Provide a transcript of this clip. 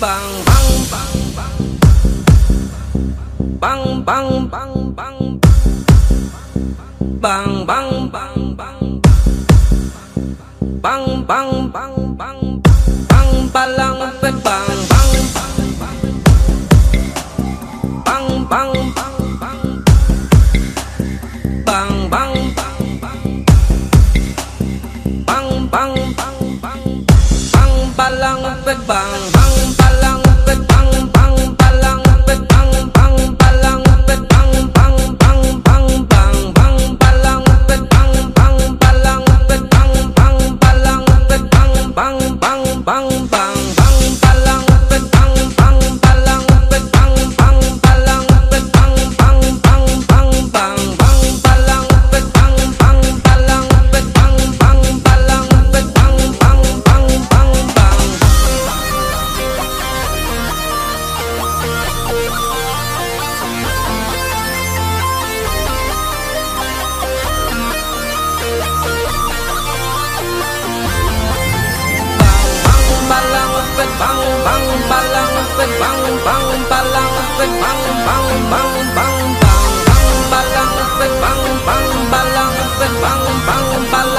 bang bang bang bang bang bang bang bang bang bang bang bang bang bang bang palang bang bang bang bang bang bang bang bang bang bang palang bang bang palang bang bang palang bang bang palang bang bang bang bang bang bang palang bang bang palang bang bang palang bang bang bang bang bang bang palang bang bang palang bang bang palang bang bang bang bang bang bang palang bang bang palang bang bang palang bang bang bang bang. Palang bang bang palang bang bang palang bang bang bang bang bang bang palang bang bang palang bang bang palang